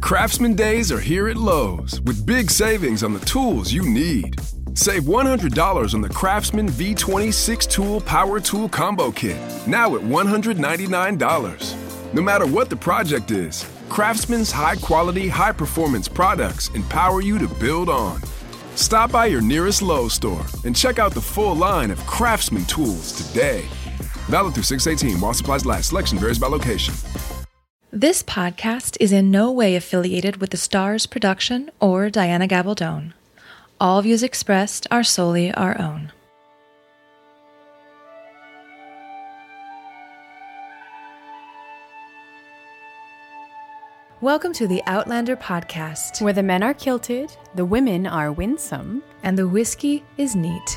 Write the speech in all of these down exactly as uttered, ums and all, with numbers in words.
Craftsman Days are here at Lowe's with big savings on the tools you need. Save one hundred dollars on the Craftsman V twenty-six tool Power Tool Combo Kit, now at one hundred ninety-nine dollars. No matter what the project is, Craftsman's high-quality, high-performance products empower you to build on. Stop by your nearest Lowe's store and check out the full line of Craftsman tools today. Valid through six eighteen while supplies last. Selection varies by location. This podcast is in no way affiliated with the Stars production or Diana Gabaldon. All views expressed are solely our own. Welcome to the Outlander podcast, where the men are kilted, the women are winsome, and the whiskey is neat.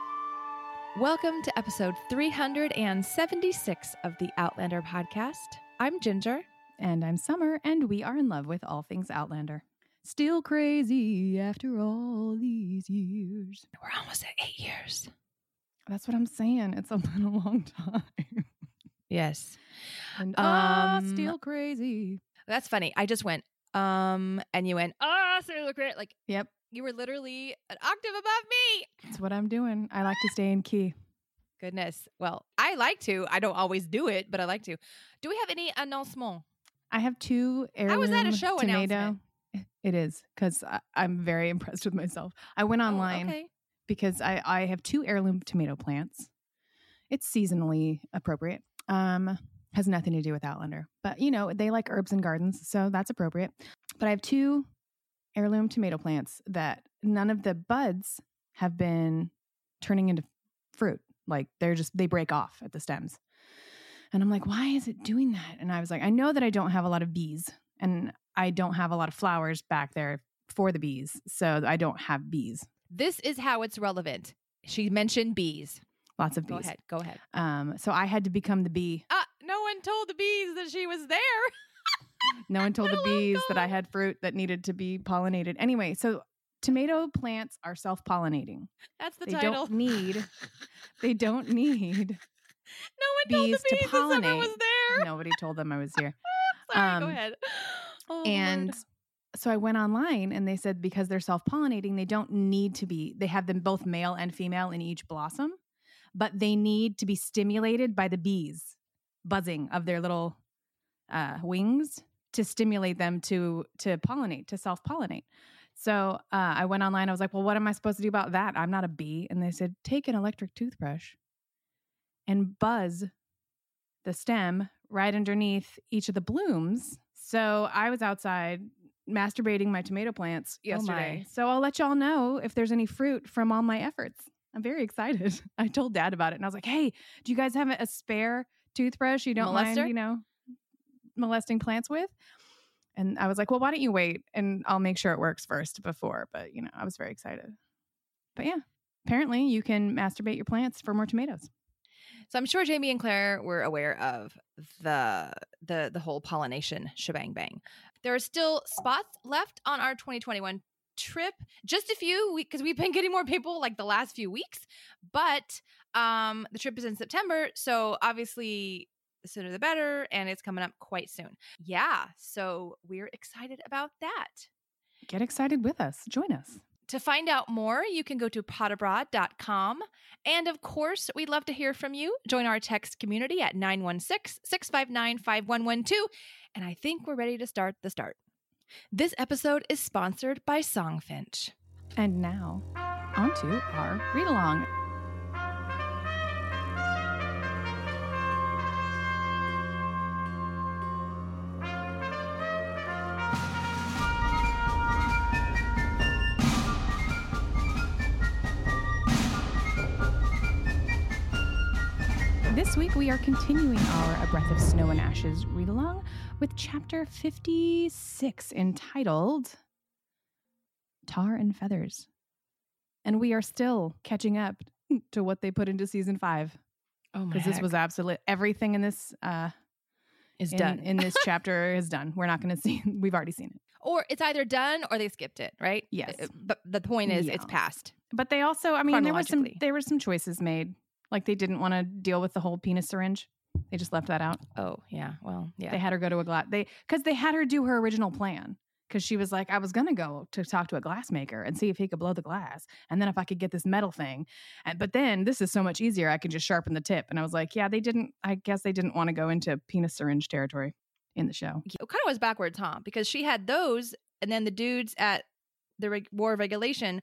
Welcome to episode three hundred seventy-six of the Outlander podcast. I'm Ginger. And I'm Summer, and we are in love with all things Outlander. Still crazy after all these years. We're almost at eight years. That's what I'm saying. It's been a long time. Yes. And um, uh, still crazy. That's funny. I just went, um, and you went, ah, still crazy. Like, yep. You were literally an octave above me. That's what I'm doing. I like to stay in key. Goodness. Well, I like to. I don't always do it, but I like to. Do we have any announcement? I have two heirloom How was that a show tomato. announcement? It is, because I'm very impressed with myself. I went online oh, okay. because I, I have two heirloom tomato plants. It's seasonally appropriate. Um, has nothing to do with Outlander. But, you know, they like herbs and gardens, so that's appropriate. But I have two heirloom tomato plants that none of the buds have been turning into fruit. Like, they're just, they break off at the stems. And I'm like, why is it doing that? And I was like, I know that I don't have a lot of bees and I don't have a lot of flowers back there for the bees. So I don't have bees. This is how it's relevant. She mentioned bees. Lots of bees. Go ahead. Go ahead. Um, so I had to become the bee. Uh, no one told the bees that she was there. No one told the bees that I had fruit that needed to be pollinated. Anyway, so tomato plants are self-pollinating. That's the they title. Don't need, they don't need... No one bees told the bees to pollinate. that Summer was there. Nobody told them I was here. Sorry, um, go ahead. Oh, and Lord. So I went online and they said because they're self-pollinating, they don't need to be, they have them both male and female in each blossom, but they need to be stimulated by the bees buzzing of their little uh, wings to stimulate them to, to pollinate, to self-pollinate. So uh, I went online. I was like, well, what am I supposed to do about that? I'm not a bee. And they said, take an electric toothbrush and buzz the stem right underneath each of the blooms. So I was outside masturbating my tomato plants yesterday. Oh so I'll let y'all know if there's any fruit from all my efforts. I'm very excited. I told Dad about it and I was like, hey, do you guys have a spare toothbrush you don't Molester? mind, you know, molesting plants with? And I was like, well, why don't you wait and I'll make sure it works first before. But, you know, I was very excited. But yeah, apparently you can masturbate your plants for more tomatoes. So I'm sure Jamie and Claire were aware of the the the whole pollination shebang bang. There are still spots left on our twenty twenty-one trip, just a few, because we, we've been getting more people like the last few weeks. But um, the trip is in September, so obviously the sooner the better, and it's coming up quite soon. Yeah, so we're excited about that. Get excited with us. Join us. To find out more, you can go to pot abroad dot com. And of course, we'd love to hear from you. Join our text community at nine one six, six five nine, five one one two. And I think we're ready to start the start. This episode is sponsored by Songfinch. And now, on to our read-along. This week, we are continuing our A Breath of Snow and Ashes read-along with chapter fifty-six, entitled Tar and Feathers. And we are still catching up to what they put into season five. Oh my Because this was absolutely, everything in this uh, is in, done. in this chapter is done. We're not going to see, we've already seen it. Or it's either done or they skipped it, right? Yes. But the point is, Yeah. it's past. But they also, I mean, there were some Chronologically. there were some choices made. Like they didn't want to deal with the whole penis syringe. They just left that out. Oh, yeah. Well, yeah. They had her go to a glass. They because they had her do her original plan. because she was like, I was going to go to talk to a glassmaker and see if he could blow the glass. And then if I could get this metal thing. And, but then this is so much easier. I can just sharpen the tip. And I was like, yeah, they didn't, I guess they didn't want to go into penis syringe territory in the show. It kind of was backwards, huh? Because she had those, and then the dudes at the Reg- War of Regulation,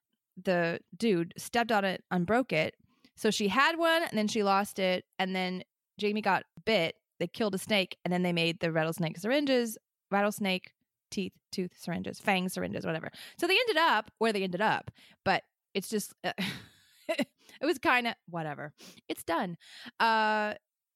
the dude stepped on it, unbroke it. So she had one, and then she lost it. And then Jamie got bit. They killed a snake, and then they made the rattlesnake syringes, rattlesnake teeth, tooth syringes, fang syringes, whatever. So they ended up where they ended up, but it's just, uh, it was kind of whatever. It's done. Uh,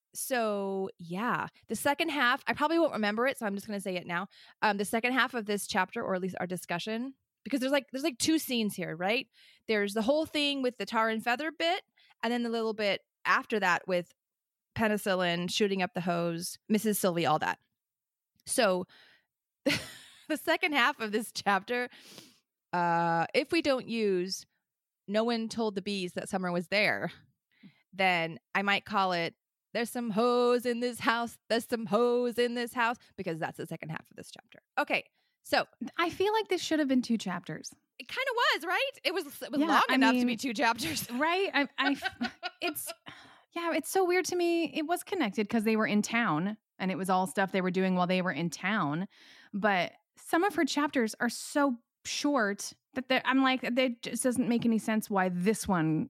so yeah, the second half, I probably won't remember it, so I'm just going to say it now. Um, the second half of this chapter, or at least our discussion, because there's like, there's like two scenes here, right? There's the whole thing with the tar and feather bit, and then the little bit after that with penicillin, shooting up the hose, Missus Sylvie, all that. So the second half of this chapter, uh, if we don't use no one told the bees that summer was there, then I might call it there's some hoes in this house. There's some hoes in this house, because that's the second half of this chapter. Okay. So I feel like this should have been two chapters. It kind of was, right? It was, it was Yeah, long I enough mean, to be two chapters. Right? I, I, it's, yeah, it's so weird to me. It was connected because they were in town and it was all stuff they were doing while they were in town. But some of her chapters are so short that I'm like, it just doesn't make any sense why this one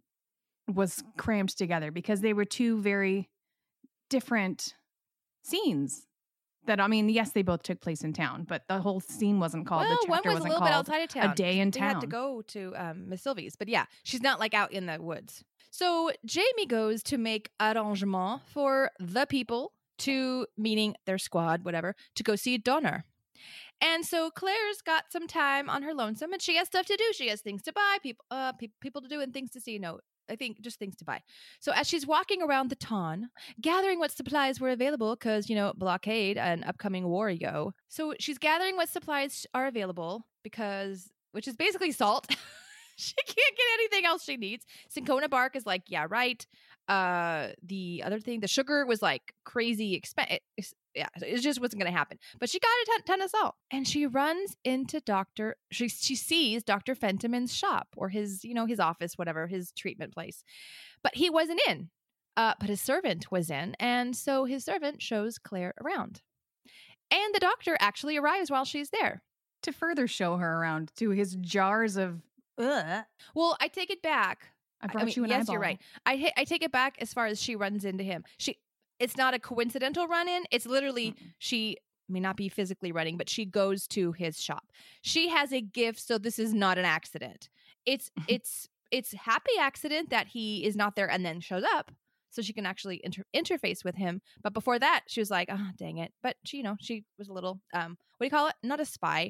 was crammed together, because they were two very different scenes. That, I mean, yes, they both took place in town, but the whole scene wasn't called. Well, the one chapter was a wasn't little bit called outside of town. A Day in They Town. had to go to um, Miss Sylvie's, but yeah, she's not like out in the woods. So Jamie goes to make arrangement for the people to, meaning their squad, whatever, to go see Donner. And so Claire's got some time on her lonesome, and she has stuff to do. She has things to buy, people, uh, pe- people to do, and things to see. No, I think just things to buy. So as she's walking around the town, gathering what supplies were available, because, you know, blockade and upcoming war yo. So she's gathering what supplies are available, because, which is basically salt. She can't get anything else she needs. Cinchona bark is like, yeah, right. Uh, the other thing, the sugar was like crazy expensive. Yeah, it just wasn't going to happen. But she got a ton, ton of salt. And she runs into Doctor She she sees Doctor Fentiman's shop, or his, you know, his office, whatever, his treatment place. But he wasn't in. Uh, but his servant was in. And so his servant shows Claire around. And the doctor actually arrives while she's there. To further show her around to his jars of, ugh. Well, I take it back. I brought I mean, you an yes, eyeball. you're right. I hit, I take it back as far as she runs into him. She, it's not a coincidental run in. It's literally Mm-mm. she may not be physically running, but she goes to his shop. She has a gift, so this is not an accident. It's it's it's happy accident that he is not there and then shows up, so she can actually inter- interface with him. But before that, she was like, "Oh, dang it!" But she, you know, she was a little um, what do you call it? Not a spy.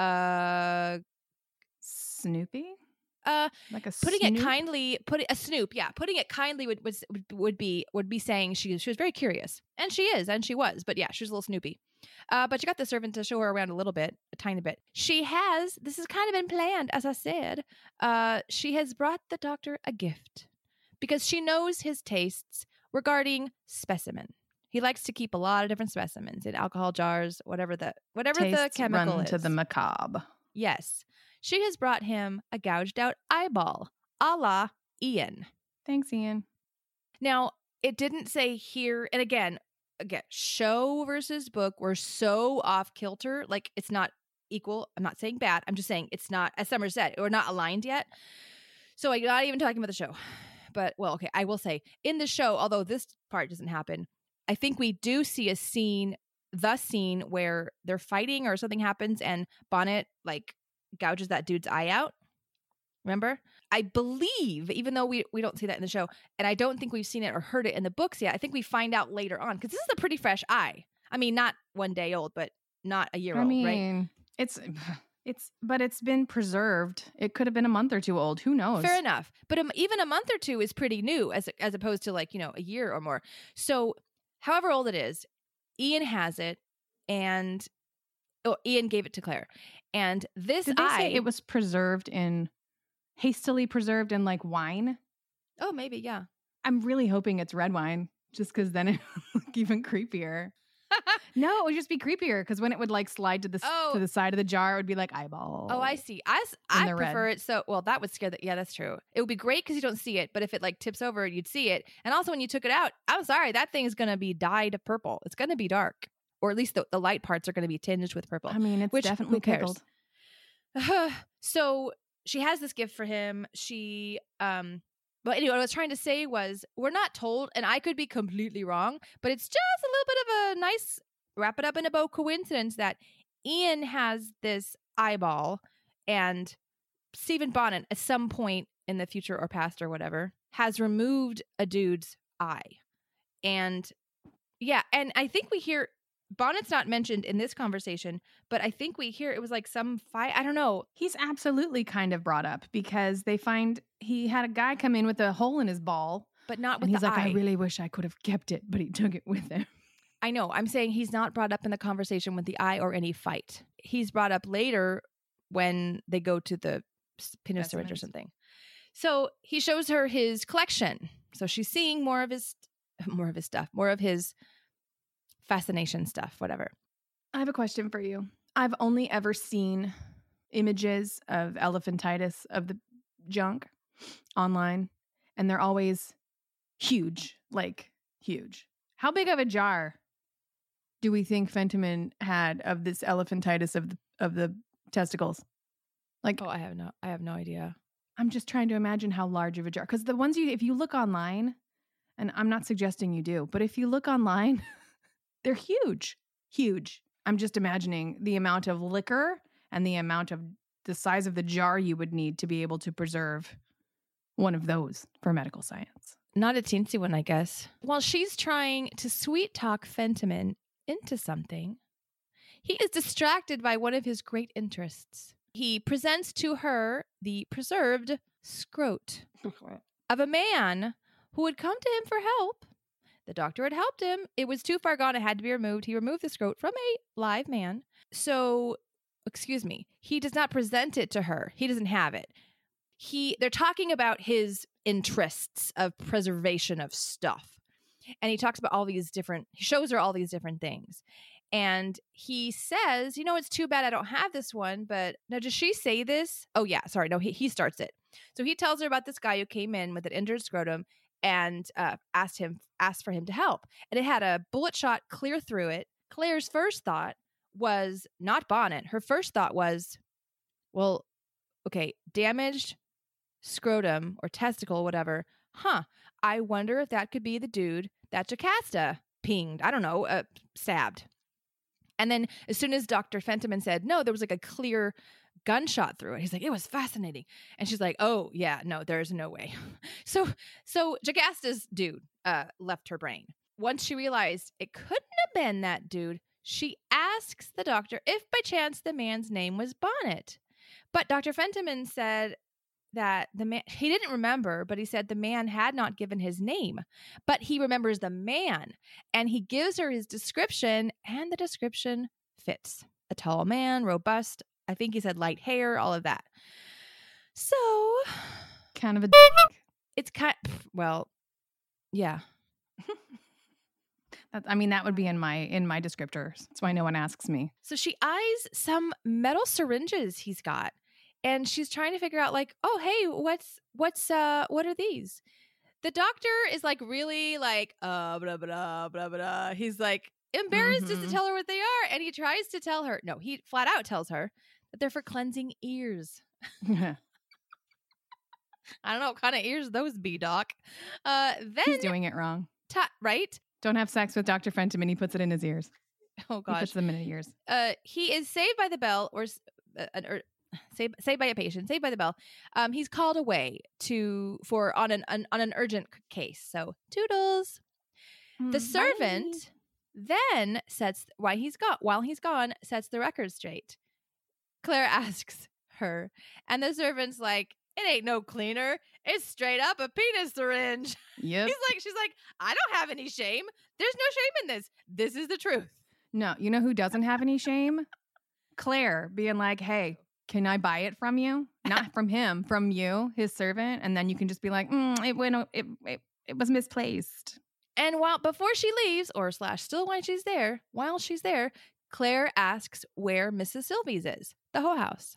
Uh, Snoopy? uh. Like a Putting snoop? it kindly, put it a snoop, yeah. Putting it kindly would would would be would be saying she she was very curious, and she is, and she was, but yeah, she was a little snoopy. Uh, but you got the servant to show her around a little bit, a tiny bit. She has this has kind of been planned, as I said. Uh, she has brought the doctor a gift because she knows his tastes regarding specimen. He likes to keep a lot of different specimens in alcohol jars, whatever the whatever the Tastes chemical run is. to the macabre. Yes. She has brought him a gouged out eyeball, a la Ian. Thanks, Ian. Now, it didn't say here, and again, again, show versus book were so off kilter. Like, it's not equal. I'm not saying bad. I'm just saying it's not, as Summer said, we're not aligned yet. So I'm not even talking about the show. But, well, okay, I will say, in the show, although this part doesn't happen, I think we do see a scene, the scene where they're fighting or something happens and Bonnet, like, gouges that dude's eye out. Remember? I believe, even though we, we don't see that in the show, and I don't think we've seen it or heard it in the books yet, I think we find out later on, because this is a pretty fresh eye. I mean, not one day old, but not a year I old, mean, right? it's, it's, but it's been preserved. It could have been a month or two old. Who knows? Fair enough. But um, even a month or two is pretty new as as opposed to, like, you know, a year or more. So however old it is, Ian has it, and oh, Ian gave it to Claire. And this Did they eye, say it was preserved in, hastily preserved in like wine? oh, maybe, yeah. I'm really hoping it's red wine, just because then it would look even creepier. No, it would just be creepier because when it would like slide to the Oh. to the side of the jar, it would be like eyeball. Oh, I see. I, s- In I the red. prefer it so, well, that would scare the, yeah, that's true. It would be great because you don't see it, but if it like tips over, you'd see it. And also when you took it out, I'm sorry, that thing is going to be dyed purple. It's going to be dark. Or at least the, the light parts are going to be tinged with purple. I mean, it's Which, definitely who cares? pickled. So she has this gift for him. She, um, but anyway, what I was trying to say was we're not told, and I could be completely wrong, but it's just a little bit of a nice wrap it up in a bow coincidence that Ian has this eyeball and Stephen Bonnet at some point in the future or past or whatever has removed a dude's eye. And yeah, and I think we hear Bonnet's not mentioned in this conversation, but I think we hear it was like some fight. I don't know. He's absolutely kind of brought up because they find he had a guy come in with a hole in his ball. But not with And he's the like, eye. I really wish I could have kept it, but he took it with him. I know. I'm saying he's not brought up in the conversation with the eye or any fight. He's brought up later when they go to the s- penis syringe or Specimens. something. So he shows her his collection. So she's seeing more of his, more of his stuff, more of his fascination stuff, whatever. I have a question for you. I've only ever seen images of elephantitis of the junk online, and they're always huge, like huge. How big of a jar do we think Fentiman had of this elephantitis of the of the testicles? Like, Oh, I have no, I have no idea. I'm just trying to imagine how large of a jar. Because the ones you, if you look online, and I'm not suggesting you do, but if you look online, they're huge, huge. I'm just imagining the amount of liquor and the amount of the size of the jar you would need to be able to preserve one of those for medical science. Not a teensy one, I guess. While she's trying to sweet talk Fentiman into something, he is distracted by one of his great interests. He presents to her the preserved scrot of a man who had come to him for help. The doctor had helped him. It was too far gone. It had to be removed. He removed the scrot from a live man. So, excuse me, he does not present it to her. He doesn't have it. He, they're talking about his interests of preservation of stuff. And he talks about all these different, he shows her all these different things. And he says, you know, it's too bad I don't have this one, but now does she say this? Oh yeah, sorry. No, he, he starts it. So he tells her about this guy who came in with an injured scrotum and uh, asked him, asked for him to help. And it had a bullet shot clear through it. Claire's first thought was not Bonnet. Her first thought was, well, okay, damaged scrotum or testicle, whatever. Huh. I wonder if that could be the dude that Jocasta pinged. I don't know, uh, stabbed. And then as soon as Doctor Fentiman said, no, there was like a clear gunshot through it. He's like, it was fascinating. And she's like, oh yeah, no, there's no way. so, so Jocasta's dude uh, left her brain. Once she realized it couldn't have been that dude, she asks the doctor if by chance the man's name was Bonnet. But Doctor Fentiman said that the man, he didn't remember, but he said the man had not given his name, but he remembers the man, and he gives her his description, and the description fits. A tall man, robust, I think he said light hair, all of that. So Kind of a it's kind well, yeah. That, I mean, that would be in my in my descriptors. That's why no one asks me. So she eyes some metal syringes he's got, and she's trying to figure out, like, oh, hey, what's what's uh what are these? The doctor is like really like uh blah blah blah blah. He's like embarrassed just Mhm. to tell her what they are, and he tries to tell her. No, he flat out tells her that they're for cleansing ears. I don't know what kind of ears those be, Doc. Uh, then He's doing it wrong. ta- right? Don't have sex with Doctor Fentiman. He puts it in his ears. Oh He gosh. puts them in his ears. Uh, he is saved by the bell, or s- uh, an ur- saved saved by a patient, saved by the bell. Um, he's called away to for on an, an on an urgent c- case. So toodles. The Mm, servant then sets while he's gone while he's gone sets the record straight. Claire asks her, and the servant's like, "It ain't no cleaner. It's straight up a penis syringe." Yep. He's like, she's like, "I don't have any shame. There's no shame in this. This is the truth." No, you know who doesn't have any shame? Claire being like, hey, can I buy it from you? Not from him, from you, his servant. And then you can just be like, mm, it went, it, it, it was misplaced. And while before she leaves, or slash still while she's there, while she's there, Claire asks where Missus Sylvie's is, the Hoe House.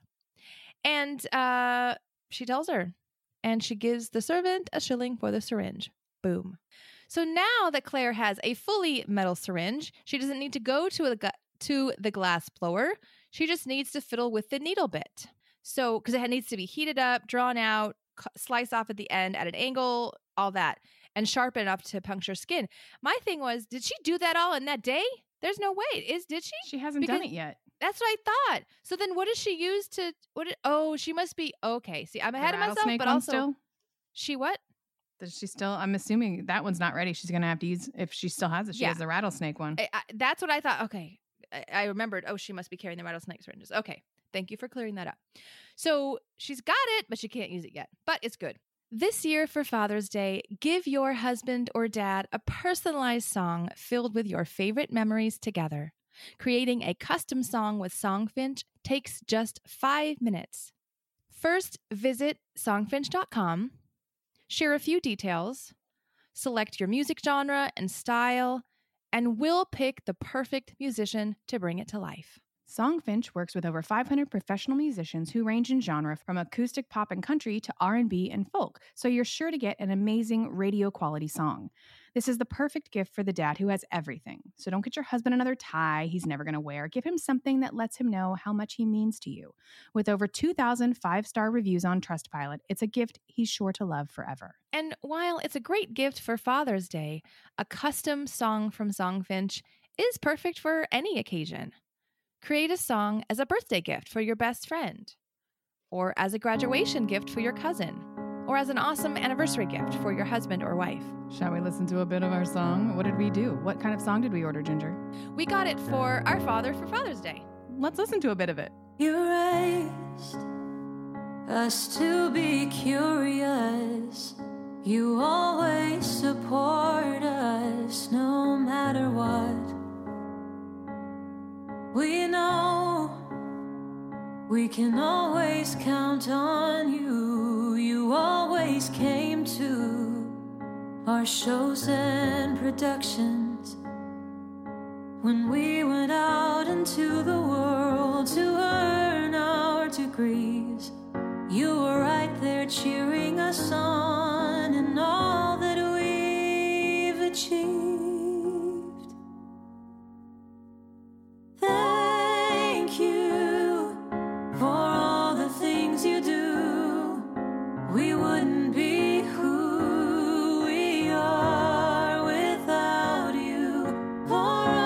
And uh, she tells her, and she gives the servant a shilling for the syringe. Boom. So now that Claire has a fully metal syringe, she doesn't need to go to a, to the glass blower. She just needs to fiddle with the needle bit. So, because it needs to be heated up, drawn out, slice off at the end at an angle, all that, and sharp enough to puncture skin. My thing was, did she do that all in that day? There's no way. Is did she? She hasn't Because done it yet. That's what I thought. So then what does she use to, what? Did, oh, she must be, okay. See, I'm ahead The of myself, rattlesnake but one also, still? she what? Does she still? I'm assuming that one's not ready. She's going to have to use, if she still has it, she Yeah. has the rattlesnake one. I, I, that's what I thought. Okay. I, I remembered, oh, she must be carrying the rattlesnake syringes. Okay. Thank you for clearing that up. So she's got it, but she can't use it yet. But it's good. This year for Father's Day, give your husband or dad a personalized song filled with your favorite memories together. Creating a custom song with Songfinch takes just five minutes. First, visit songfinch dot com, share a few details, select your music genre and style, and we'll pick the perfect musician to bring it to life. Songfinch works with over five hundred professional musicians who range in genre from acoustic pop and country to R and B and folk, so you're sure to get an amazing radio quality song. This is the perfect gift for the dad who has everything. So don't get your husband another tie he's never going to wear. Give him something that lets him know how much he means to you. With over two thousand five-star reviews on Trustpilot, it's a gift he's sure to love forever. And while it's a great gift for Father's Day, a custom song from Songfinch is perfect for any occasion. Create a song as a birthday gift for your best friend, or as a graduation gift for your cousin, or as an awesome anniversary gift for your husband or wife. Shall we listen to a bit of our song? What did we do? What kind of song did we order, Ginger? We got it for our father for Father's Day. Let's listen to a bit of it. You raised us to be curious. You always support us no matter what. We know we can always count on you. You always came to our shows and productions. When we went out into the world to earn our degrees, you were right there cheering us on in all that we've achieved. Thank you for all the things you do. We wouldn't be who we are without you. For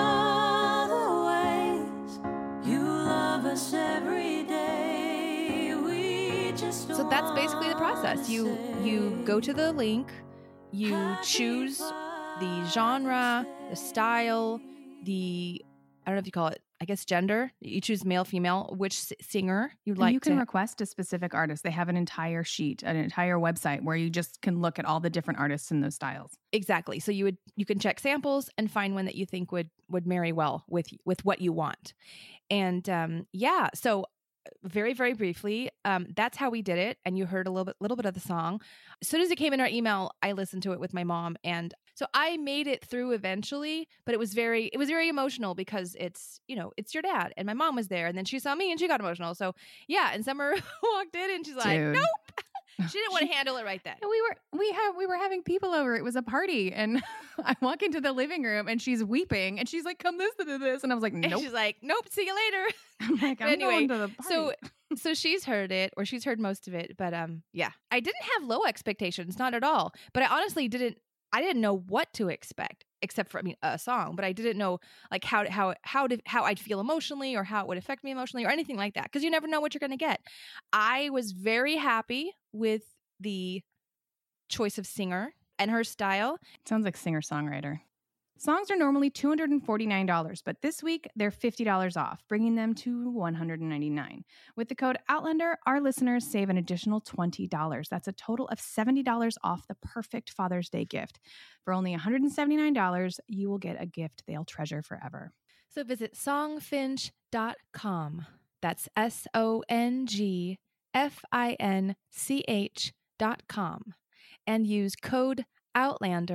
all the ways you love us every day. We just So that's basically the process. You you go to the link, you choose the genre, the style, the I don't know if you call it, I guess gender. You choose male, female, which s- singer you'd And like you can to. request a specific artist. They have an entire sheet, an entire website where you just can look at all the different artists and those styles. Exactly. So you would you can check samples and find one that you think would would marry well with with what you want. And um, yeah, so very very briefly, um, that's how we did it. And you heard a little bit little bit of the song. As soon as it came in our email, I listened to it with my mom, and so I made it through eventually. But it was very it was very emotional because it's you know it's your dad, and my mom was there, and then she saw me and she got emotional. So yeah, and Summer walked in and she's like, Dude. nope. She didn't want to handle it right then. And we were we have we were having people over. It was a party, and I walk into the living room, and she's weeping, and she's like, "Come listen to this," and I was like, And "Nope." she's like, nope, see you later. I'm like, But "I'm anyway, going to the party." So so she's heard it, or she's heard most of it, but um yeah. I didn't have low expectations, not at all. But I honestly didn't I didn't know what to expect, except for I mean a song, but I didn't know like how how how to how I'd feel emotionally or how it would affect me emotionally or anything like that, because you never know what you're going to get. I was very happy with the choice of singer and her style. Sounds like singer-songwriter. Songs are normally two hundred forty-nine dollars, but this week they're fifty dollars off, bringing them to one hundred ninety-nine dollars. With the code Outlander, our listeners save an additional twenty dollars. That's a total of seventy dollars off the perfect Father's Day gift. For only one hundred seventy-nine dollars, you will get a gift they'll treasure forever. So visit songfinch dot com. That's S O N G F I N C H dot com and use code Outlander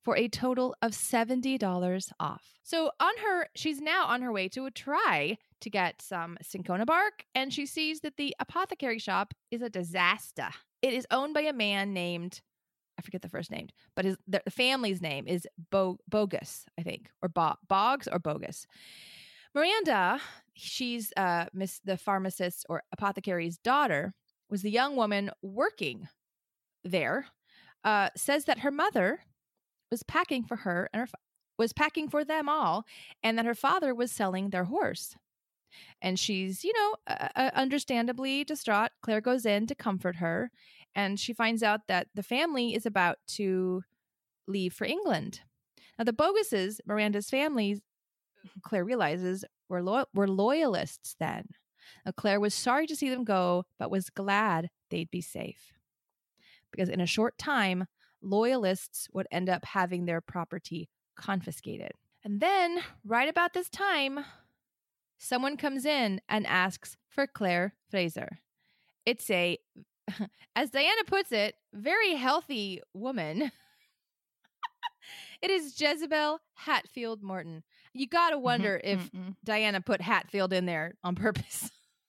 for a total of seventy dollars off. So on her, she's now on her way to try to get some cinchona bark, and she sees that the apothecary shop is a disaster. It is owned by a man named, I forget the first name, but his the family's name is Bo, Bogus, I think, or Bo, Boggs or Bogus. Miranda, she's uh, Miss the pharmacist or apothecary's daughter, was the young woman working there. Uh, says that her mother was packing for her and her fa- was packing for them all, and that her father was selling their horse. And she's, you know, uh, uh, understandably distraught. Claire goes in to comfort her, and she finds out that the family is about to leave for England. Now, the Boguses, Miranda's family, Claire realizes, were, lo- were loyalists then. Now, Claire was sorry to see them go, but was glad they'd be safe. Because in a short time, loyalists would end up having their property confiscated. And then, right about this time, someone comes in and asks for Claire Fraser. It's a, as Diana puts it, very healthy woman. It is Jezebel Hatfield Morton. You gotta wonder Mm-hmm, if mm-mm. Diana put Hatfield in there on purpose.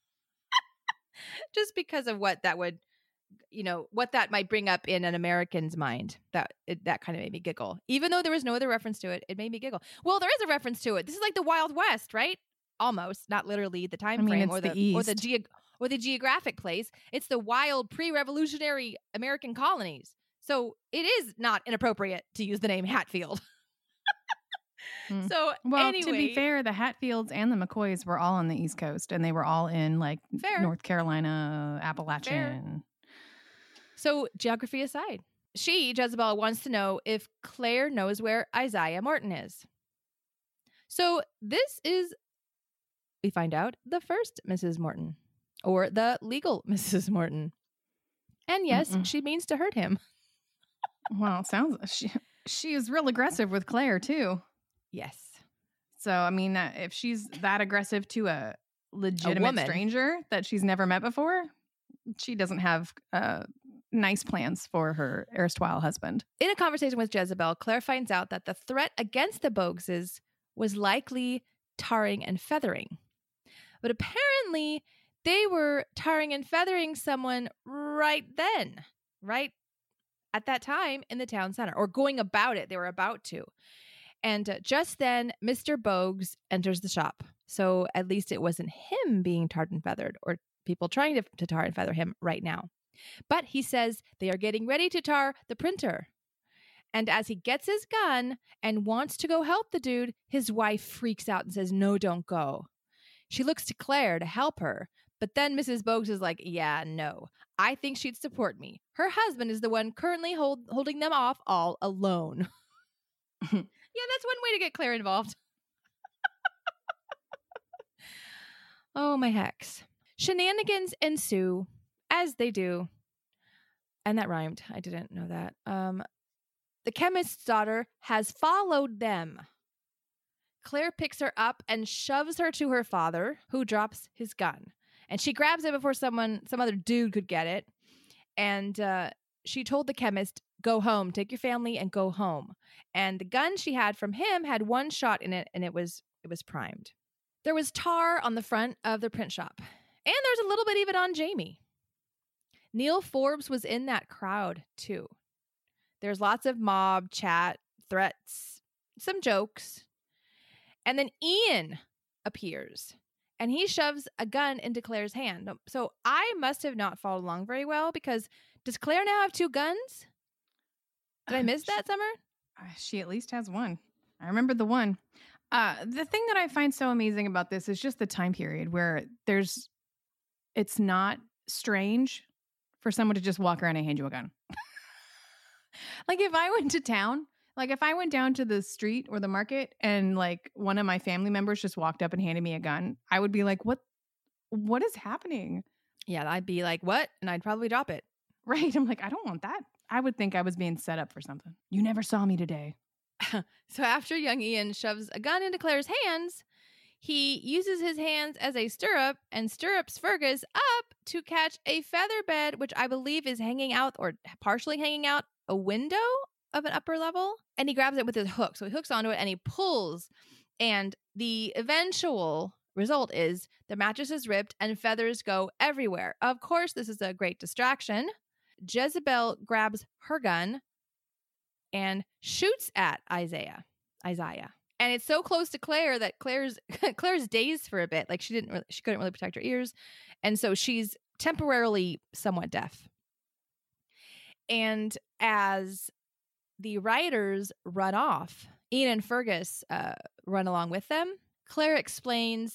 Just because of what that would, you know, what that might bring up in an American's mind. That it, that kind of made me giggle. Even though there was no other reference to it, it made me giggle. Well, there is a reference to it. This is like the Wild West, right? Almost, not literally the time I mean, frame it's or the, the or the East. ge- or the geographic place. It's the wild pre-revolutionary American colonies. So it is not inappropriate to use the name Hatfield. Hmm. So Well, anyway, to be fair, the Hatfields and the McCoys were all on the East Coast, and they were all in like Fair. North Carolina, Appalachian. So geography aside, she, Jezebel, wants to know if Claire knows where Isaiah Morton is. So this is, we find out, the first Missus Morton, or the legal Missus Morton. And yes, Mm-mm. she means to hurt him. Well, it sounds she she is real aggressive with Claire too. Yes. So I mean, uh, if she's that aggressive to a legitimate woman. stranger that she's never met before, she doesn't have uh, nice plans for her erstwhile husband. In a conversation with Jezebel, Claire finds out that the threat against the Bogueses was likely tarring and feathering. But apparently, they were tarring and feathering someone right then, right at that time in the town center, or going about it. They were about to. And uh, just then, Mister Bogues enters the shop. So at least it wasn't him being tarred and feathered, or people trying to, to tar and feather him right now. But he says they are getting ready to tar the printer. And as he gets his gun and wants to go help the dude, his wife freaks out and says, "No, don't go." She looks to Claire to help her. But then Missus Bogues is like, "Yeah, no, I think she'd support me. Her husband is the one currently hold, holding them off all alone." Yeah, that's one way to get Claire involved. Oh, my hex. Shenanigans ensue, as they do. And that rhymed. I didn't know that. Um, the chemist's daughter has followed them. Claire picks her up and shoves her to her father, who drops his gun. And she grabs it before someone, some other dude could get it. And uh, she told the chemist, "Go home, take your family and go home." And the gun she had from him had one shot in it, and it was it was primed. There was tar on the front of the print shop. And there's a little bit even on Jamie. Neil Forbes was in that crowd, too. There's lots of mob chat, threats, some jokes. And then Ian appears, and he shoves a gun into Claire's hand. So I must have not followed along very well, because does Claire now have two guns? Did I miss that, Summer? Uh, She at least has one. I remember the one. Uh, the thing that I find so amazing about this is just the time period where there's, it's not strange for someone to just walk around and hand you a gun. Like if I went to town, like if I went down to the street or the market and like one of my family members just walked up and handed me a gun, I would be like, what, what is happening? Yeah, I'd be like, "What?" And I'd probably drop it. Right. I'm like, I don't want that. I would think I was being set up for something. You never saw me today. So after young Ian shoves a gun into Claire's hands, he uses his hands as a stirrup and stirrups Fergus up to catch a feather bed, which I believe is hanging out or partially hanging out a window of an upper level, and he grabs it with his hook. So he hooks onto it and he pulls, and the eventual result is the mattress is ripped and feathers go everywhere. Of course, this is a great distraction. Jezebel grabs her gun and shoots at Isaiah. Isaiah. And it's so close to Claire that Claire's Claire's dazed for a bit. Like she didn't really, she couldn't really protect her ears. And so she's temporarily somewhat deaf. And as the riders run off, Ian and Fergus uh, run along with them. Claire explains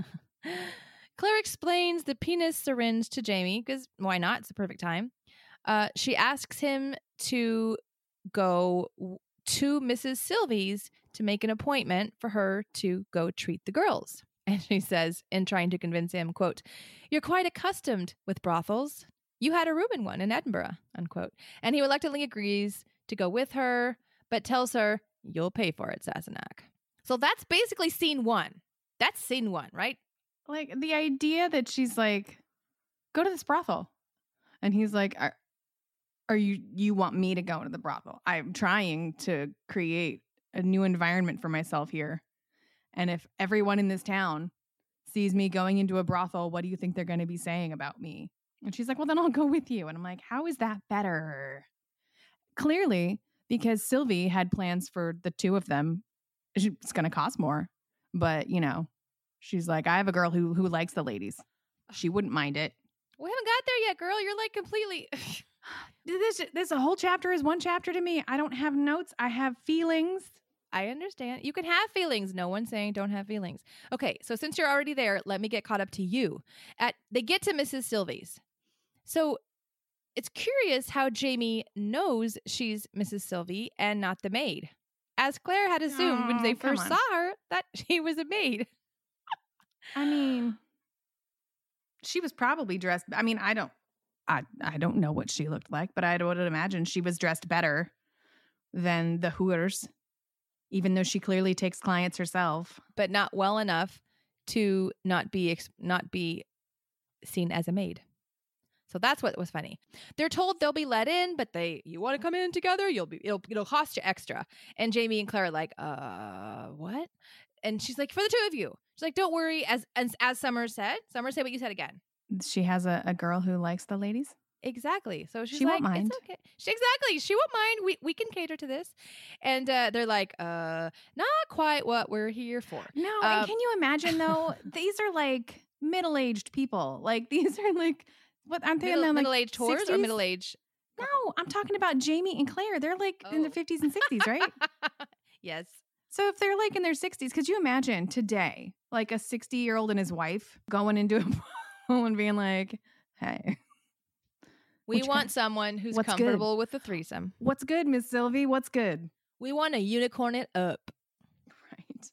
Claire explains the penis syringe to Jamie, because why not? It's the perfect time. Uh, she asks him to go to Missus Sylvie's to make an appointment for her to go treat the girls. And she says, in trying to convince him, quote, "You're quite accustomed with brothels. You had a room in one in Edinburgh," unquote. And he reluctantly agrees to go with her, but tells her, "You'll pay for it, Sassenach." So that's basically scene one. That's scene one, right? Like the idea that she's like, go to this brothel. And he's like, are, are you, you want me to go to the brothel? I'm trying to create a new environment for myself here. And if everyone in this town sees me going into a brothel, what do you think they're going to be saying about me? And she's like, well, then I'll go with you. And I'm like, how is that better? Clearly, because Sylvie had plans for the two of them. It's going to cost more. But, you know, she's like, I have a girl who who likes the ladies. She wouldn't mind it. We haven't got there yet, girl. You're like completely... This, this whole chapter is one chapter to me. I don't have notes. I have feelings. I understand. You can have feelings. No one's saying don't have feelings. Okay, so since you're already there, let me get caught up to you. At They get to Missus Sylvie's. So it's curious how Jamie knows she's Missus Sylvie and not the maid, as Claire had assumed Oh, when they come first on. saw her that she was a maid. I mean, she was probably dressed. I mean, I don't, I, I don't know what she looked like, but I would imagine she was dressed better than the Hooters, even though she clearly takes clients herself. But not well enough to not be ex- not be seen as a maid. So that's what was funny. They're told they'll be let in, but they, you want to come in together? You'll be, it'll, it'll cost you extra. And Jamie and Claire are like, uh, what? And she's like, for the two of you. She's like, don't worry. As as, as Summer said, Summer, say what you said again. She has a, a girl who likes the ladies. Exactly. So she's She like, won't mind. it's okay. She, exactly. She won't mind. We we can cater to this. And uh, they're like, uh, not quite what we're here for. No, Um, and can you imagine though? These are like middle-aged people. Like these are like, what aren't they? in Middle, their, like, middle-aged whores or sixties? middle-aged? No, I'm talking about Jamie and Claire. They're like in their Oh. fifties and sixties, right? Yes. So if they're like in their sixties, could you imagine today, like a sixty-year-old and his wife going into a pool and being like, hey, We Which want kind- someone who's what's good? comfortable with the threesome. what's good, Miss Sylvie? What's good? We want to unicorn it up. Right.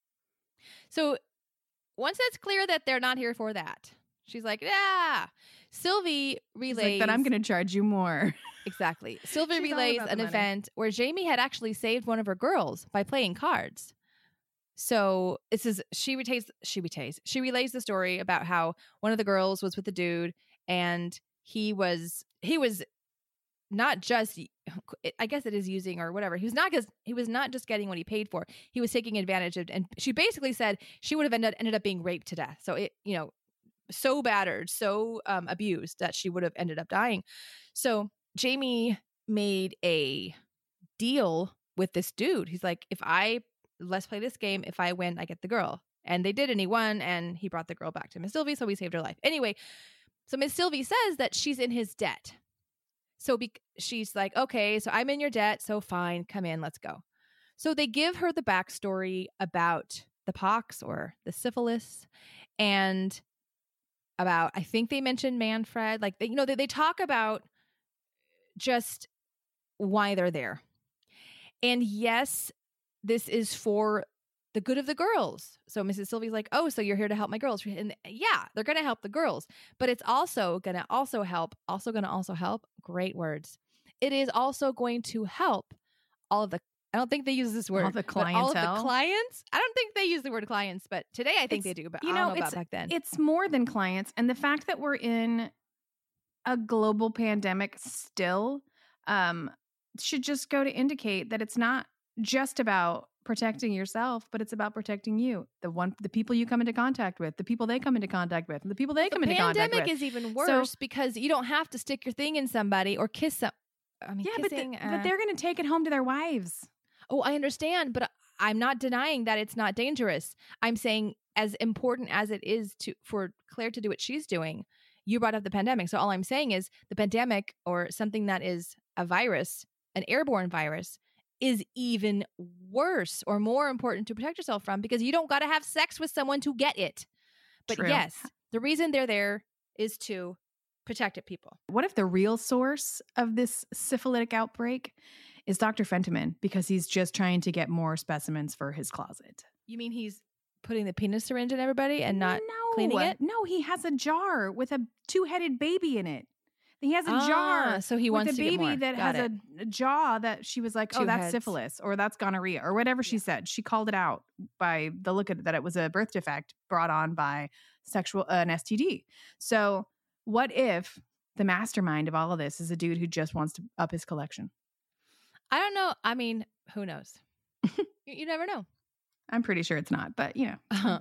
So once it's clear that they're not here for that, she's like, yeah. Sylvie She's relays. like, then I'm going to charge you more. Exactly. Sylvie She's all relays about the an money. event where Jamie had actually saved one of her girls by playing cards. So this is she retains she retains she relays the story about how one of the girls was with the dude and he was he was not just I guess it is using or whatever. He was not just he was not just getting what he paid for. He was taking advantage of, and she basically said she would have ended ended up being raped to death. So it you know so battered, so um, abused that she would have ended up dying. So Jamie made a deal with this dude. He's like, if I let's play this game. If I win, I get the girl. And they did, and he won, and he brought the girl back to Miss Sylvie, so we saved her life. Anyway, so Miss Sylvie says that she's in his debt. So be- she's like, okay, so I'm in your debt, so fine, come in, let's go. So they give her the backstory about the pox or the syphilis, and about, I think they mentioned Manfred. Like, they, you know, they, they talk about just why they're there. And yes, this is for the good of the girls. So Missus Sylvie's like, oh, so you're here to help my girls. And yeah, they're going to help the girls, but it's also going to also help, also going to also help. Great words. It is also going to help all of the, I don't think they use this word. All the but all of clientele? the clients. I don't think they use the word clients, but today I think It's- they do, but you I know, don't know it's- about back then. It's more than clients. And the fact that we're in a global pandemic still, um, should just go to indicate that it's not just about protecting yourself, but it's about protecting you, the one, the people you come into contact with, the people they come into contact with, and the people they come the into contact with. pandemic is even worse So- because you don't have to stick your thing in somebody or kiss some. I mean, Yeah, but, kissing. the- uh, but they're going to take it home to their wives. Oh, I understand, but I'm not denying that it's not dangerous. I'm saying, as important as it is to for Claire to do what she's doing, you brought up the pandemic. So all I'm saying is the pandemic, or something that is a virus, an airborne virus, is even worse or more important to protect yourself from, because you don't got to have sex with someone to get it. But True. yes, the reason they're there is to protect it, people. What if the real source of this syphilitic outbreak is Doctor Fentiman, because he's just trying to get more specimens for his closet? You mean he's putting the penis syringe in everybody and not no, cleaning it? No, he has a jar with a two-headed baby in it. He has a Ah, jar so he with wants a to get baby more. that Got has it. a, a jaw that she was like, Two oh, that's heads. syphilis, or that's gonorrhea, or whatever she said. She called it out by the look at it, that it was a birth defect brought on by sexual uh, an S T D. So what if the mastermind of all of this is a dude who just wants to up his collection? I don't know. I mean, who knows? you, you never know. I'm pretty sure it's not, but you know. Uh-huh.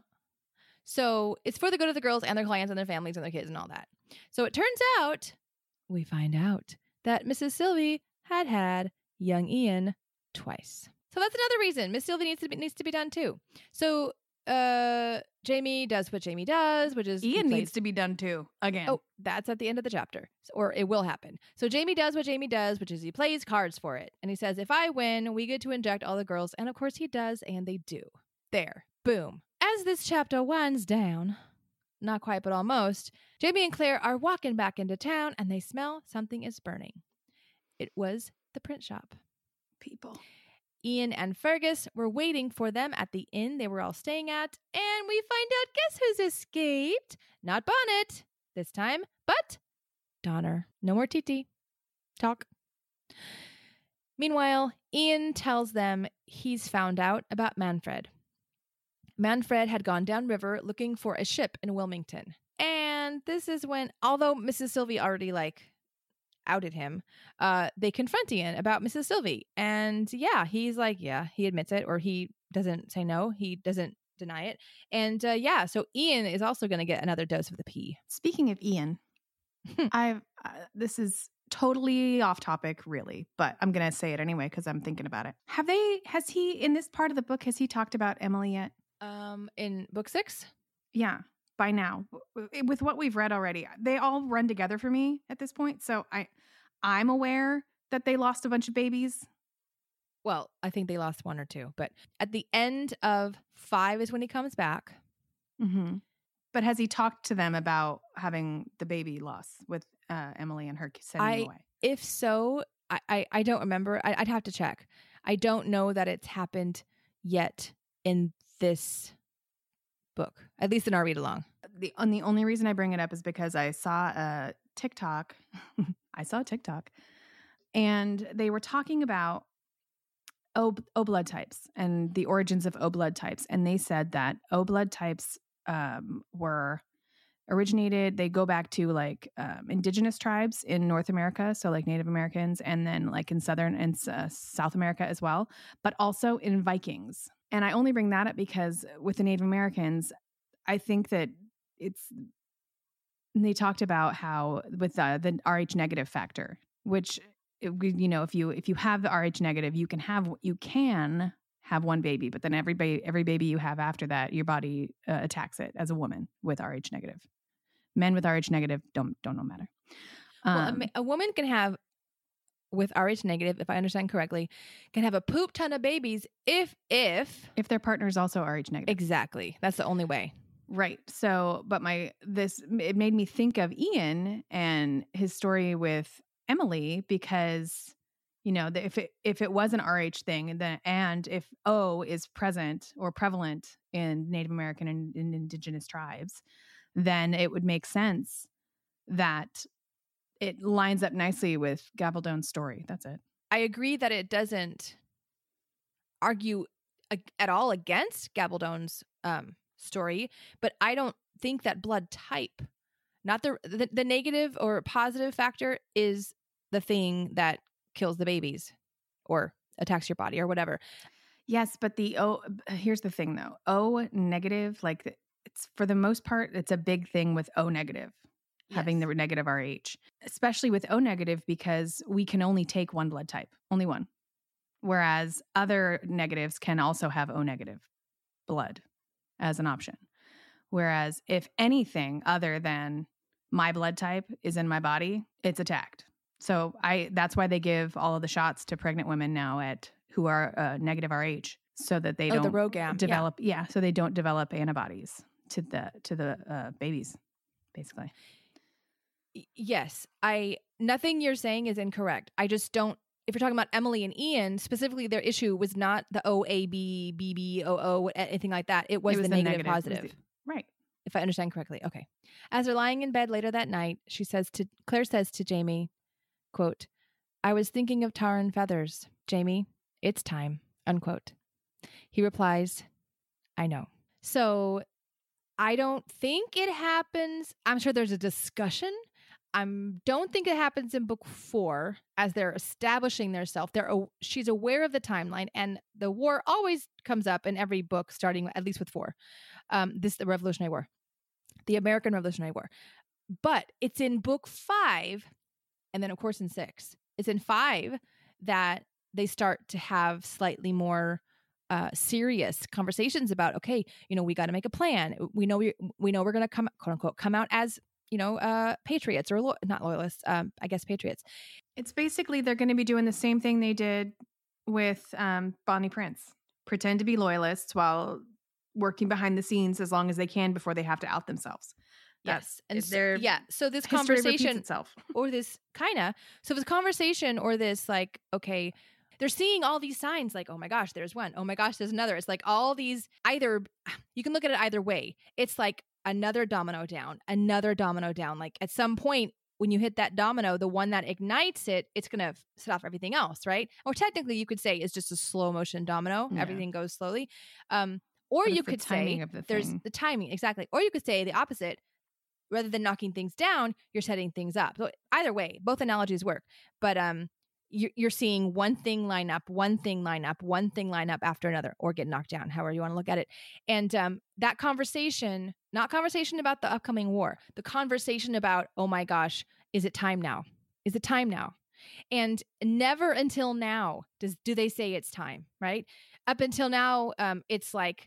So it's for the good of the girls and their clients and their families and their kids and all that. So it turns out, we find out that Missus Sylvie had had young Ian twice. So that's another reason Miss Sylvie needs to be, needs to be done too. So uh, Jamie does what Jamie does, which is he Ian plays- needs to be done too. Again. Oh, that's at the end of the chapter, or it will happen. So Jamie does what Jamie does, which is he plays cards for it. And he says, if I win, we get to inject all the girls. And of course he does, and they do. There. Boom. As this chapter winds down, not quite, but almost, Jamie and Claire are walking back into town, and they smell something is burning. It was the print shop. people. Ian and Fergus were waiting for them at the inn they were all staying at, and we find out guess who's escaped? Not Bonnet this time, but Donner. No more T T. Talk. Meanwhile, Ian tells them he's found out about Manfred. Manfred had gone downriver looking for a ship in Wilmington. And this is when, although Missus Sylvie already like outed him, uh, they confront Ian about Missus Sylvie. And yeah, he's like, yeah, he admits it, or he doesn't say no. He doesn't deny it. And uh, yeah, so Ian is also going to get another dose of the pee. Speaking of Ian, I've uh, this is totally off topic, really, but I'm gonna say it anyway because I'm thinking about it. Have they? Has he in this part of the book? Has he talked about Emily yet? Um, in book six? Yeah, by now, W- with what we've read already, they all run together for me at this point. So I, I'm aware that they lost a bunch of babies. Well, I think they lost one or two, but at the end of five is when he comes back. Mm-hmm. But has he talked to them about having the baby loss with uh, Emily and her sending I- him away? If so, I, I, I don't remember. I, I'd have to check. I don't know that it's happened yet in this book, at least in our read along. The and the only reason I bring it up is because I saw a TikTok. I saw a TikTok, and they were talking about O, o blood types and the origins of O blood types, and they said that O blood types um, were originated. They go back to like um, indigenous tribes in North America, so like Native Americans, and then like in Southern and uh, South America as well, but also in Vikings. And I only bring that up because with the Native Americans, I think that it's, they talked about how with uh, the Rh negative factor, which, you know, if you, if you have the Rh negative, you can have, you can have one baby, but then every baby, every baby you have after that, your body uh, attacks it as a woman with Rh negative. Men with Rh negative don't, don't no matter. Um, Well, a, ma- a woman can have, with Rh negative, if I understand correctly, can have a poop ton of babies if, if. if their partner is also Rh negative. Exactly. That's the only way. Right. So, but my, this, it made me think of Ian and his story with Emily because, you know, the, if it, if it was an R H thing, then, and if O is present or prevalent in Native American and, and indigenous tribes, then it would make sense that it lines up nicely with Gabaldon's story. That's it. I agree that it doesn't argue ag- at all against Gabaldon's um, story, but I don't think that blood type, not the, the the negative or positive factor, is the thing that kills the babies. or attacks your body or whatever. Yes, but the O, here's the thing though. O negative, like it's for the most part, it's a big thing with O negative, having Yes. the negative R H, especially with O negative because we can only take one blood type, only one. Whereas other negatives can also have O negative blood as an option. Whereas if anything other than my blood type is in my body, it's attacked. So I that's why they give all of the shots to pregnant women now at who are uh, negative R H so that they Oh, the don't RhoGAM, develop yeah. so they don't develop antibodies to the to the uh, babies basically. Y- Yes, I nothing you're saying is incorrect. I just don't. If you're talking about Emily and Ian, specifically, their issue was not the O A B, B B, O O, anything like that. It was, It was the, the negative, negative. It was positive. the- right. If I understand correctly. Okay. As they're lying in bed later that night, she says to Claire says to Jamie, quote, "I was thinking of tar and feathers. Jamie, it's time." Unquote. He replies, "I know." So I don't think it happens. I'm sure there's a discussion. I don't think it happens in book four as they're establishing their self. They're she's aware of the timeline, and the war always comes up in every book, starting at least with four. Um, this the Revolutionary War, the American Revolutionary War, but it's in book five, and then of course in six. It's in five that they start to have slightly more uh, serious conversations about. Okay, you know, we got to make a plan. We know we we know we're going to come quote unquote come out as you know, uh, patriots or lo- not loyalists, um, I guess patriots. It's basically they're going to be doing the same thing they did with um, Bonnie Prince. Pretend to be loyalists while working behind the scenes as long as they can before they have to out themselves. Yes. And so, their yeah. So this history repeats conversation itself. or this kind of, so this conversation or this like, okay, they're seeing all these signs like, oh my gosh, there's one. Oh my gosh, there's another. It's like all these either, you can look at it either way. It's like another domino down, another domino down. Like at some point when you hit that domino, the one that ignites it, it's going to set off everything else, right? Or technically you could say it's just a slow motion domino. Yeah. Everything goes slowly. Um, or But you it's the could timing say of the there's thing. the timing. Exactly. Or you could say the opposite. Rather than knocking things down, you're setting things up. So either way, both analogies work. But um, you're, you're seeing one thing line up, one thing line up, one thing line up after another, or get knocked down, however you want to look at it. And um, that conversation, not conversation about the upcoming war, the conversation about, oh my gosh, is it time now? Is it time now? And never until now does do they say it's time, right? Up until now, um, it's like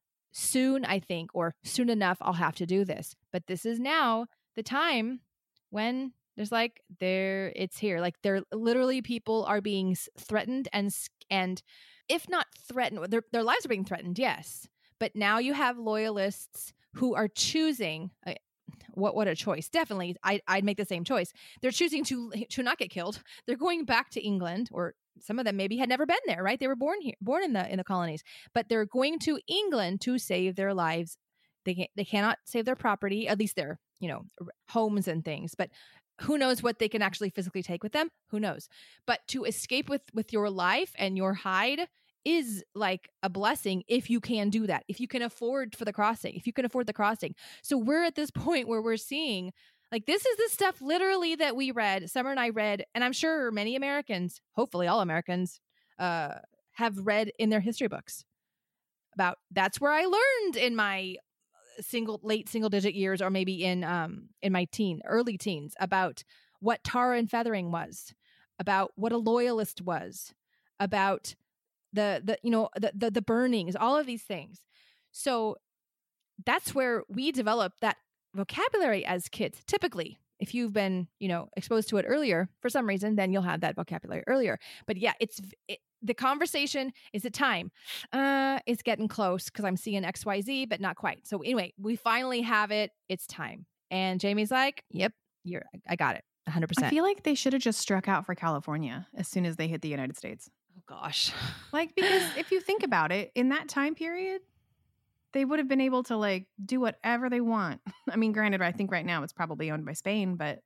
soon, I think, or soon enough, I'll have to do this. But this is now the time when there's like there it's here. Like there literally people are being threatened and and if not threatened, their their lives are being threatened. Yes, but now you have loyalists who are choosing. Uh, what what a choice! Definitely, I I'd make the same choice. They're choosing to to not get killed. They're going back to England, or some of them maybe had never been there. Right? They were born here, born in the in the colonies, but they're going to England to save their lives. They can, they cannot save their property, at least their you know homes and things, but. Who knows what they can actually physically take with them? Who knows? But to escape with with your life and your hide is like a blessing if you can do that. If you can afford for the crossing, if you can afford the crossing. So we're at this point where we're seeing like this is the stuff literally that we read, Summer and I read, and I'm sure many Americans, hopefully all Americans, uh, have read in their history books about. That's where I learned in my single late single digit years, or maybe in um in my teen early teens, about what tar and feathering was, about what a loyalist was, about the the you know the the, the burnings, all of these things. So that's where we develop that vocabulary as kids. Typically, if you've been you know exposed to it earlier for some reason, then you'll have that vocabulary earlier. But yeah, it's it, the conversation is it time? Uh, it's getting close because I'm seeing X Y Z, but not quite. So anyway, we finally have it. It's time. And Jamie's like, yep, you're, I got it. one hundred percent. I feel like they should have just struck out for California as soon as they hit the United States. Oh, gosh. Like, because if you think about it, in that time period, they would have been able to like do whatever they want. I mean, granted, I think right now it's probably owned by Spain, but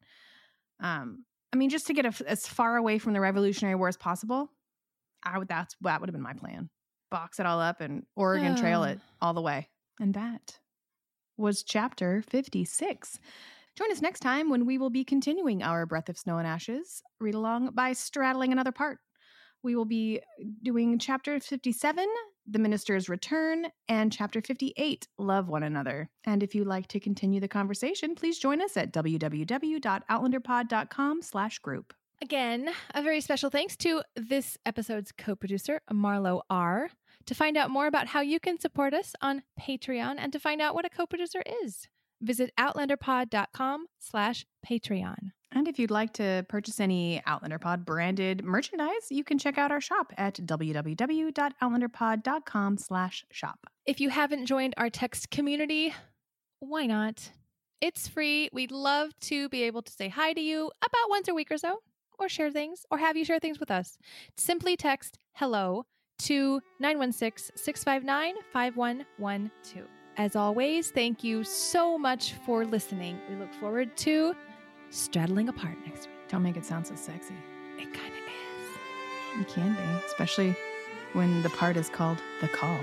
um, I mean, just to get a, as far away from the Revolutionary War as possible. I would, that's, that would have been my plan. Box it all up and Oregon Trail it all the way. And that was chapter fifty-six. Join us next time when we will be continuing our Breath of Snow and Ashes read along by straddling another part We will be doing chapter fifty-seven, The Minister's Return, and chapter fifty-eight, Love One Another. And if you'd like to continue the conversation, please join us at www.outlanderpod.com slash group. Again, a very special thanks to this episode's co-producer, Marlo R. To find out more about how you can support us on Patreon and to find out what a co-producer is, visit outlanderpod.com slash Patreon. And if you'd like to purchase any OutlanderPod branded merchandise, you can check out our shop at www.outlanderpod.com slash shop. If you haven't joined our text community, why not? It's free. We'd love to be able to say hi to you about once a week or so, or share things, or have you share things with us. Simply text hello to nine one six, six five nine, five one one two. As always, thank you so much for listening. We look forward to straddling apart next week. Don't make it sound so sexy. It kind of is. It can be, especially when the part is called The Call.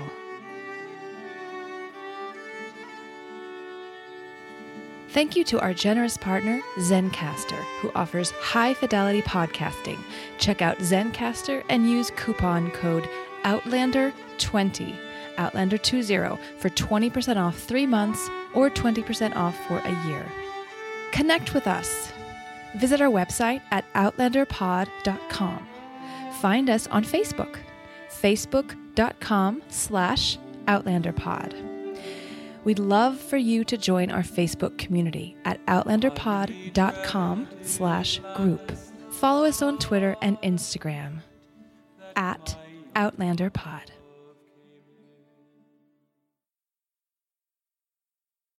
Thank you to our generous partner, Zencastr, who offers high-fidelity podcasting. Check out Zencastr and use coupon code Outlander twenty, Outlander twenty, for twenty percent off three months or twenty percent off for a year. Connect with us. Visit our website at outlander pod dot com. Find us on Facebook, facebook.com slash outlanderpod. We'd love for you to join our Facebook community at outlanderpod.com slash group. Follow us on Twitter and Instagram at outlanderpod.